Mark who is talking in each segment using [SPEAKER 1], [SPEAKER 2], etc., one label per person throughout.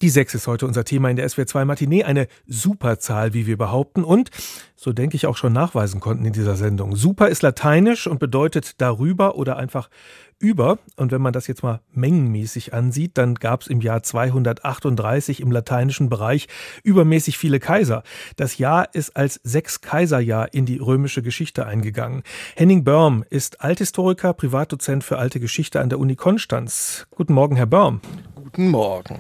[SPEAKER 1] Die 6 ist heute unser Thema in der SWR 2 Matinee. Eine Superzahl, wie wir behaupten. Und, so denke ich, auch schon nachweisen konnten in dieser Sendung. Super ist lateinisch und bedeutet darüber oder einfach über. Und wenn man das jetzt mal mengenmäßig ansieht, dann gab es im Jahr 238 im lateinischen Bereich übermäßig viele Kaiser. Das Jahr ist als 6-Kaiser-Jahr in die römische Geschichte eingegangen. Henning Börm ist Althistoriker, Privatdozent für alte Geschichte an der Uni Konstanz. Guten Morgen, Herr Börm.
[SPEAKER 2] Guten Morgen.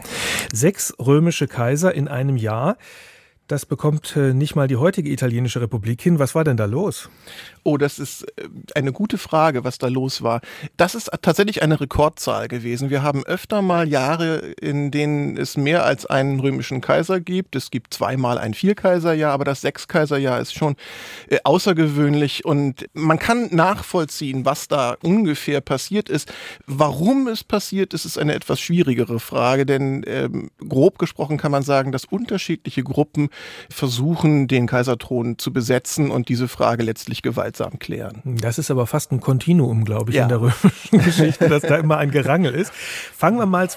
[SPEAKER 1] 6 römische Kaiser in einem Jahr. Das bekommt nicht mal die heutige italienische Republik hin. Was war denn da los?
[SPEAKER 2] Oh, das ist eine gute Frage, was da los war. Das ist tatsächlich eine Rekordzahl gewesen. Wir haben öfter mal Jahre, in denen es mehr als einen römischen Kaiser gibt. Es gibt zweimal ein 4-Kaiserjahr, aber das 6-Kaiserjahr ist schon außergewöhnlich. Und man kann nachvollziehen, was da ungefähr passiert ist. Warum es passiert ist, ist eine etwas schwierigere Frage. Denn grob gesprochen kann man sagen, dass unterschiedliche Gruppen versuchen, den Kaiserthron zu besetzen und diese Frage letztlich gewaltsam klären.
[SPEAKER 1] Das ist aber fast ein Kontinuum, glaube ich, in der römischen Geschichte, dass da immer ein Gerangel ist. Fangen wir mal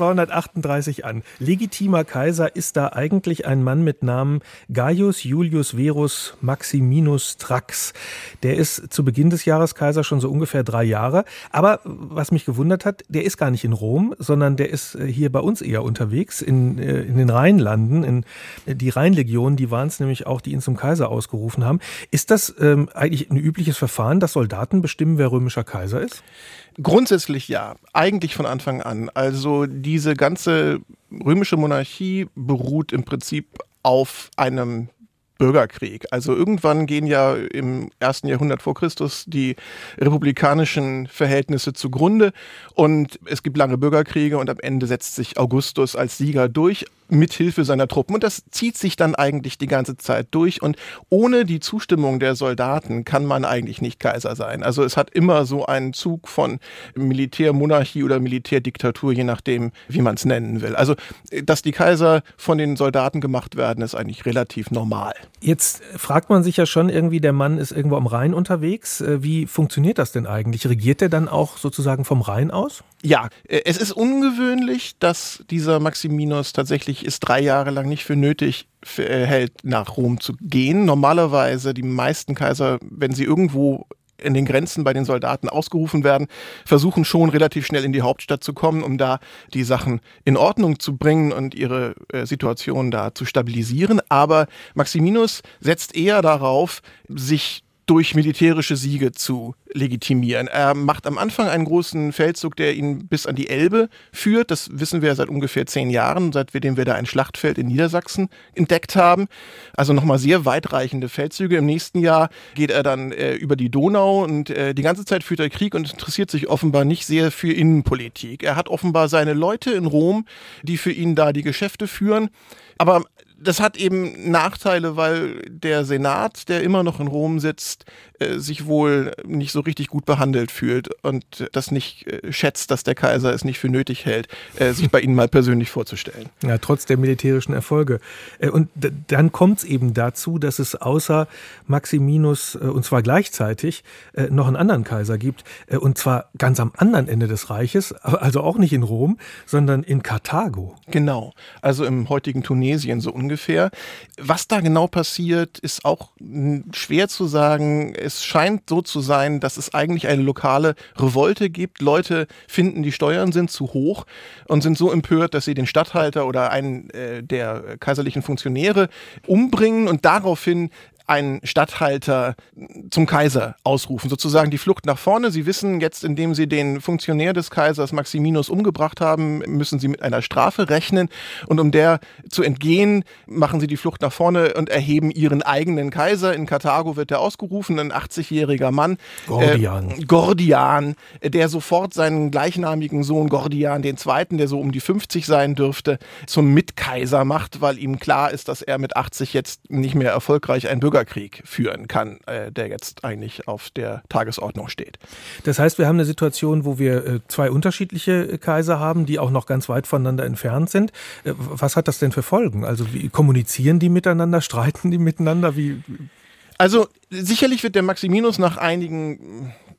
[SPEAKER 1] 238 an. Legitimer Kaiser ist da eigentlich ein Mann mit Namen Gaius Iulius Verus Maximinus Thrax. Der ist zu Beginn des Jahres Kaiser schon so ungefähr 3 Jahre. Aber was mich gewundert hat, der ist gar nicht in Rom, sondern der ist hier bei uns eher unterwegs, in den Rheinlanden, in die Rheinlegion. Die waren es nämlich auch, die ihn zum Kaiser ausgerufen haben. Ist das eigentlich ein übliches Verfahren, dass Soldaten bestimmen, wer römischer Kaiser ist?
[SPEAKER 2] Grundsätzlich ja, eigentlich von Anfang an. Also diese ganze römische Monarchie beruht im Prinzip auf einem Bürgerkrieg. Also irgendwann gehen ja im 1. Jahrhundert vor Christus die republikanischen Verhältnisse zugrunde und es gibt lange Bürgerkriege und am Ende setzt sich Augustus als Sieger durch, mit Hilfe seiner Truppen. Und das zieht sich dann eigentlich die ganze Zeit durch. Und ohne die Zustimmung der Soldaten kann man eigentlich nicht Kaiser sein. Also es hat immer so einen Zug von Militärmonarchie oder Militärdiktatur, je nachdem, wie man es nennen will. Also, dass die Kaiser von den Soldaten gemacht werden, ist eigentlich relativ normal.
[SPEAKER 1] Jetzt fragt man sich ja schon irgendwie, der Mann ist irgendwo am Rhein unterwegs. Wie funktioniert das denn eigentlich? Regiert er dann auch sozusagen vom Rhein aus?
[SPEAKER 2] Ja, es ist ungewöhnlich, dass dieser Maximinus tatsächlich es 3 Jahre lang nicht für nötig hält, nach Rom zu gehen. Normalerweise die meisten Kaiser, wenn sie irgendwo in den Grenzen bei den Soldaten ausgerufen werden, versuchen schon relativ schnell in die Hauptstadt zu kommen, um da die Sachen in Ordnung zu bringen und ihre Situation da zu stabilisieren. Aber Maximinus setzt eher darauf, sich durch militärische Siege zu legitimieren. Er macht am Anfang einen großen Feldzug, der ihn bis an die Elbe führt. Das wissen wir seit ungefähr 10 Jahren, seitdem wir da ein Schlachtfeld in Niedersachsen entdeckt haben. Also nochmal sehr weitreichende Feldzüge. Im nächsten Jahr geht er dann über die Donau und die ganze Zeit führt er Krieg und interessiert sich offenbar nicht sehr für Innenpolitik. Er hat offenbar seine Leute in Rom, die für ihn da die Geschäfte führen. Aber das hat eben Nachteile, weil der Senat, der immer noch in Rom sitzt, sich wohl nicht so richtig gut behandelt fühlt und das nicht schätzt, dass der Kaiser es nicht für nötig hält, sich bei ihnen mal persönlich vorzustellen.
[SPEAKER 1] Ja, trotz der militärischen Erfolge. Und dann kommt es eben dazu, dass es außer Maximinus, und zwar gleichzeitig, noch einen anderen Kaiser gibt, und zwar ganz am anderen Ende des Reiches, also auch nicht in Rom, sondern in Karthago.
[SPEAKER 2] Genau, also im heutigen Tunesien so ungefähr. Was da genau passiert, ist auch schwer zu sagen. Es scheint so zu sein, dass es eigentlich eine lokale Revolte gibt. Leute finden, die Steuern sind zu hoch und sind so empört, dass sie den Statthalter oder einen der kaiserlichen Funktionäre umbringen und daraufhin einen Statthalter zum Kaiser ausrufen, sozusagen die Flucht nach vorne. Sie wissen jetzt, indem sie den Funktionär des Kaisers Maximinus umgebracht haben, müssen sie mit einer Strafe rechnen und um der zu entgehen, machen sie die Flucht nach vorne und erheben ihren eigenen Kaiser. In Karthago wird er ausgerufen, ein 80-jähriger Mann. Gordian, der sofort seinen gleichnamigen Sohn Gordian II., der so um die 50 sein dürfte, zum Mitkaiser macht, weil ihm klar ist, dass er mit 80 jetzt nicht mehr erfolgreich ein Bürgerkrieg führen kann, der jetzt eigentlich auf der Tagesordnung steht.
[SPEAKER 1] Das heißt, wir haben eine Situation, wo wir 2 unterschiedliche Kaiser haben, die auch noch ganz weit voneinander entfernt sind. Was hat das denn für Folgen? Also wie kommunizieren die miteinander, streiten die miteinander?
[SPEAKER 2] Also sicherlich wird der Maximinus nach einigen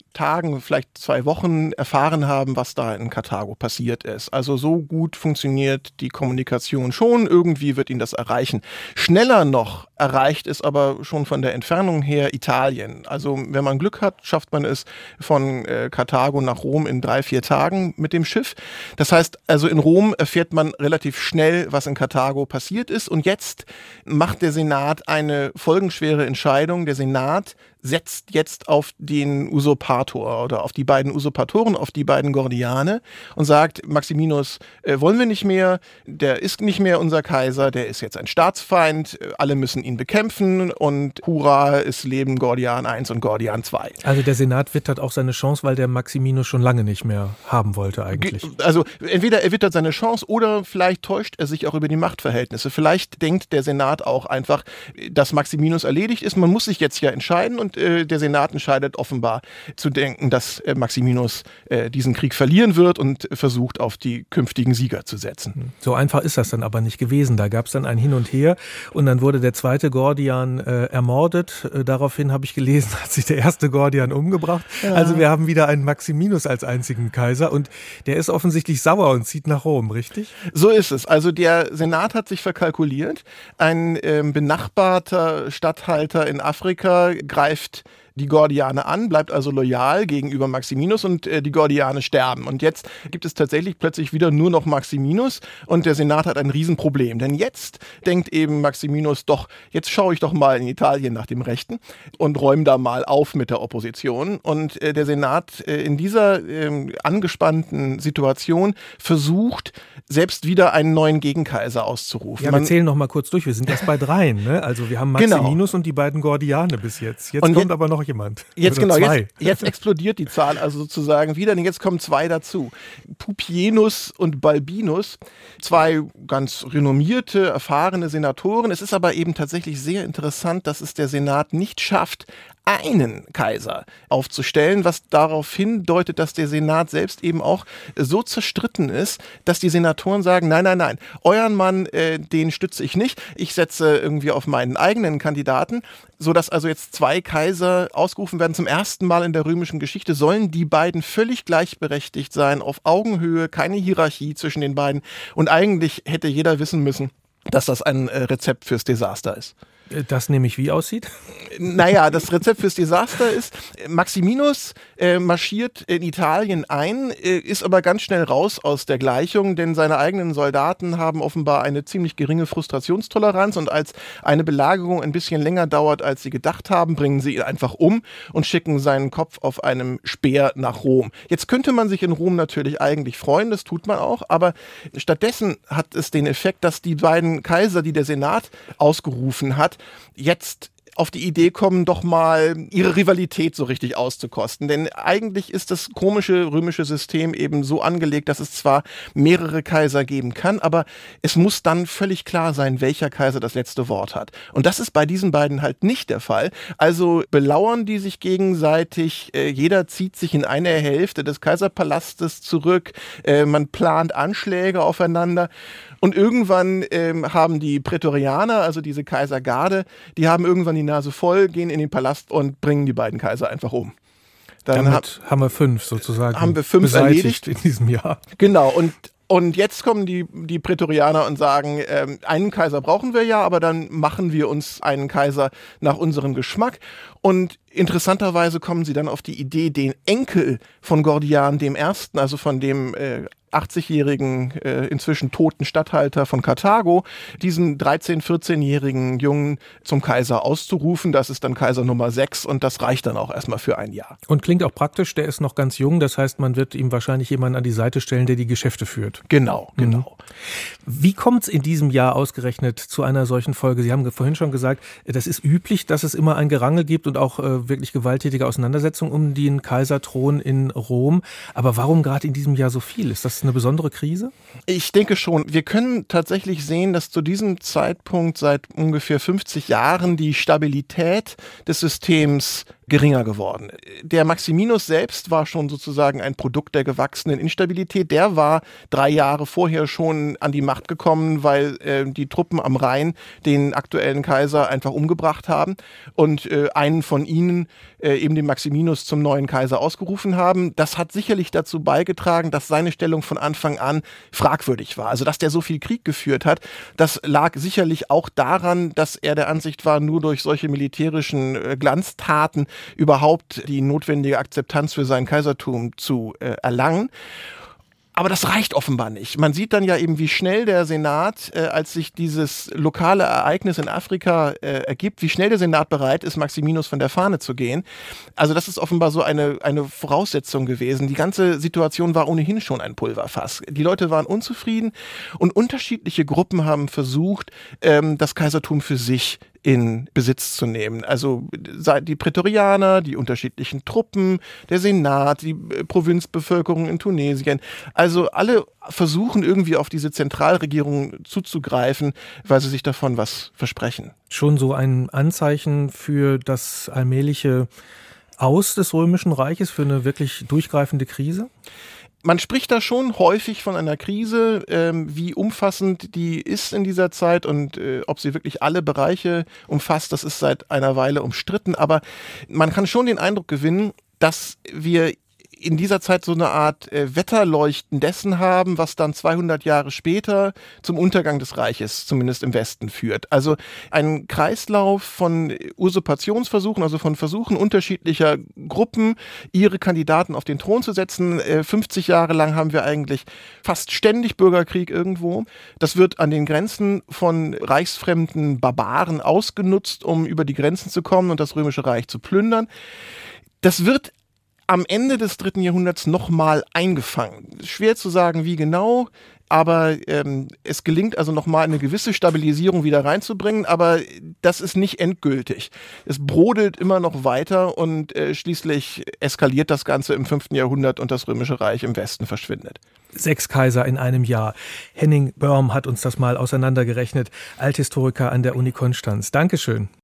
[SPEAKER 2] Tagen, vielleicht 2 Wochen erfahren haben, was da in Karthago passiert ist. Also so gut funktioniert die Kommunikation schon. Irgendwie wird ihn das erreichen. Schneller noch erreicht es aber schon von der Entfernung her Italien. Also wenn man Glück hat, schafft man es von Karthago nach Rom in 3-4 Tagen mit dem Schiff. Das heißt, also in Rom erfährt man relativ schnell, was in Karthago passiert ist. Und jetzt macht der Senat eine folgenschwere Entscheidung. Der Senat setzt jetzt auf den Usurpator oder auf die beiden Usurpatoren, auf die beiden Gordiane und sagt, Maximinus wollen wir nicht mehr, der ist nicht mehr unser Kaiser, der ist jetzt ein Staatsfeind, alle müssen ihn bekämpfen und hurra, es leben Gordian I und Gordian II.
[SPEAKER 1] Also der Senat wittert auch seine Chance, weil der Maximinus schon lange nicht mehr haben wollte eigentlich.
[SPEAKER 2] Also entweder er wittert seine Chance oder vielleicht täuscht er sich auch über die Machtverhältnisse. Vielleicht denkt der Senat auch einfach, dass Maximinus erledigt ist, man muss sich jetzt ja entscheiden und der Senat entscheidet offenbar zu denken, dass Maximinus diesen Krieg verlieren wird und versucht, auf die künftigen Sieger zu setzen.
[SPEAKER 1] So einfach ist das dann aber nicht gewesen. Da gab es dann ein Hin und Her und dann wurde der zweite Gordian ermordet. Daraufhin habe ich gelesen, hat sich der erste Gordian umgebracht. Ja. Also wir haben wieder einen Maximinus als einzigen Kaiser und der ist offensichtlich sauer und zieht nach Rom, richtig?
[SPEAKER 2] So ist es. Also der Senat hat sich verkalkuliert. Ein benachbarter Statthalter in Afrika greift die Gordiane an, bleibt also loyal gegenüber Maximinus und die Gordiane sterben. Und jetzt gibt es tatsächlich plötzlich wieder nur noch Maximinus und der Senat hat ein Riesenproblem. Denn jetzt denkt eben Maximinus, doch, jetzt schaue ich doch mal in Italien nach dem Rechten und räume da mal auf mit der Opposition. Und der Senat in dieser angespannten Situation versucht, selbst wieder einen neuen Gegenkaiser auszurufen.
[SPEAKER 1] Ja, wir zählen noch mal kurz durch, wir sind erst bei 3, ne? Also wir haben Maximinus und die beiden Gordiane bis jetzt. Jetzt kommt aber noch jemand.
[SPEAKER 2] Jetzt explodiert die Zahl also sozusagen wieder, denn jetzt kommen 2 dazu. Pupienus und Balbinus, 2 ganz renommierte, erfahrene Senatoren. Es ist aber eben tatsächlich sehr interessant, dass es der Senat nicht schafft, einen Kaiser aufzustellen, was darauf hindeutet, dass der Senat selbst eben auch so zerstritten ist, dass die Senatoren sagen, nein, euren Mann, den stütze ich nicht, ich setze irgendwie auf meinen eigenen Kandidaten, sodass also jetzt 2 Kaiser ausgerufen werden. Zum ersten Mal in der römischen Geschichte sollen die beiden völlig gleichberechtigt sein, auf Augenhöhe, keine Hierarchie zwischen den beiden und eigentlich hätte jeder wissen müssen, dass das ein Rezept fürs Desaster ist.
[SPEAKER 1] Das nämlich wie aussieht?
[SPEAKER 2] Naja, das Rezept fürs Desaster ist, Maximinus marschiert in Italien ein, ist aber ganz schnell raus aus der Gleichung, denn seine eigenen Soldaten haben offenbar eine ziemlich geringe Frustrationstoleranz und als eine Belagerung ein bisschen länger dauert, als sie gedacht haben, bringen sie ihn einfach um und schicken seinen Kopf auf einem Speer nach Rom. Jetzt könnte man sich in Rom natürlich eigentlich freuen, das tut man auch, aber stattdessen hat es den Effekt, dass die beiden Kaiser, die der Senat ausgerufen hat, jetzt auf die Idee kommen, doch mal ihre Rivalität so richtig auszukosten. Denn eigentlich ist das komische römische System eben so angelegt, dass es zwar mehrere Kaiser geben kann, aber es muss dann völlig klar sein, welcher Kaiser das letzte Wort hat. Und das ist bei diesen beiden halt nicht der Fall. Also belauern die sich gegenseitig, jeder zieht sich in eine Hälfte des Kaiserpalastes zurück, man plant Anschläge aufeinander. Und irgendwann haben die Prätorianer, also diese Kaisergarde, die haben irgendwann die Nase voll, gehen in den Palast und bringen die beiden Kaiser einfach um.
[SPEAKER 1] Damit haben wir 5 sozusagen.
[SPEAKER 2] Haben wir 5 erledigt
[SPEAKER 1] in diesem Jahr.
[SPEAKER 2] Genau, und jetzt kommen die Prätorianer und sagen, einen Kaiser brauchen wir ja, aber dann machen wir uns einen Kaiser nach unserem Geschmack. Und interessanterweise kommen sie dann auf die Idee, den Enkel von Gordian I., also von dem 80-jährigen, inzwischen toten Statthalter von Karthago, diesen 13-, 14-jährigen Jungen zum Kaiser auszurufen. Das ist dann Kaiser Nummer 6 und das reicht dann auch erstmal für ein Jahr.
[SPEAKER 1] Und klingt auch praktisch, der ist noch ganz jung, das heißt, man wird ihm wahrscheinlich jemanden an die Seite stellen, der die Geschäfte führt.
[SPEAKER 2] Genau.
[SPEAKER 1] Wie kommt es in diesem Jahr ausgerechnet zu einer solchen Folge? Sie haben vorhin schon gesagt, das ist üblich, dass es immer ein Gerangel gibt und auch wirklich gewalttätige Auseinandersetzungen um den Kaiserthron in Rom. Aber warum gerade in diesem Jahr so viel? Ist das eine besondere Krise?
[SPEAKER 2] Ich denke schon. Wir können tatsächlich sehen, dass zu diesem Zeitpunkt seit ungefähr 50 Jahren die Stabilität des Systems geringer geworden. Der Maximinus selbst war schon sozusagen ein Produkt der gewachsenen Instabilität. Der war 3 Jahre vorher schon an die Macht gekommen, weil die Truppen am Rhein den aktuellen Kaiser einfach umgebracht haben und einen von ihnen, eben den Maximinus, zum neuen Kaiser ausgerufen haben. Das hat sicherlich dazu beigetragen, dass seine Stellung von Anfang an fragwürdig war. Also dass der so viel Krieg geführt hat, das lag sicherlich auch daran, dass er der Ansicht war, nur durch solche militärischen Glanztaten überhaupt die notwendige Akzeptanz für sein Kaisertum zu erlangen. Aber das reicht offenbar nicht. Man sieht dann ja eben, wie schnell der Senat, als sich dieses lokale Ereignis in Afrika ergibt, wie schnell der Senat bereit ist, Maximinus von der Fahne zu gehen. Also das ist offenbar so eine Voraussetzung gewesen. Die ganze Situation war ohnehin schon ein Pulverfass. Die Leute waren unzufrieden und unterschiedliche Gruppen haben versucht, das Kaisertum für sich in Besitz zu nehmen. Also die Prätorianer, die unterschiedlichen Truppen, der Senat, die Provinzbevölkerung in Tunesien. Also alle versuchen irgendwie auf diese Zentralregierung zuzugreifen, weil sie sich davon was versprechen.
[SPEAKER 1] Schon so ein Anzeichen für das allmähliche Aus des Römischen Reiches, für eine wirklich durchgreifende Krise?
[SPEAKER 2] Man spricht da schon häufig von einer Krise, wie umfassend die ist in dieser Zeit und ob sie wirklich alle Bereiche umfasst, das ist seit einer Weile umstritten. Aber man kann schon den Eindruck gewinnen, dass wir in dieser Zeit so eine Art Wetterleuchten dessen haben, was dann 200 Jahre später zum Untergang des Reiches, zumindest im Westen, führt. Also ein Kreislauf von Usurpationsversuchen, also von Versuchen unterschiedlicher Gruppen, ihre Kandidaten auf den Thron zu setzen. 50 Jahre lang haben wir eigentlich fast ständig Bürgerkrieg irgendwo. Das wird an den Grenzen von reichsfremden Barbaren ausgenutzt, um über die Grenzen zu kommen und das Römische Reich zu plündern. Das wird am Ende des 3. Jahrhunderts nochmal eingefangen. Schwer zu sagen, wie genau, aber es gelingt also nochmal eine gewisse Stabilisierung wieder reinzubringen, aber das ist nicht endgültig. Es brodelt immer noch weiter und schließlich eskaliert das Ganze im 5. Jahrhundert und das Römische Reich im Westen verschwindet.
[SPEAKER 1] 6 Kaiser in einem Jahr. Henning Börm hat uns das mal auseinandergerechnet, Althistoriker an der Uni Konstanz. Dankeschön.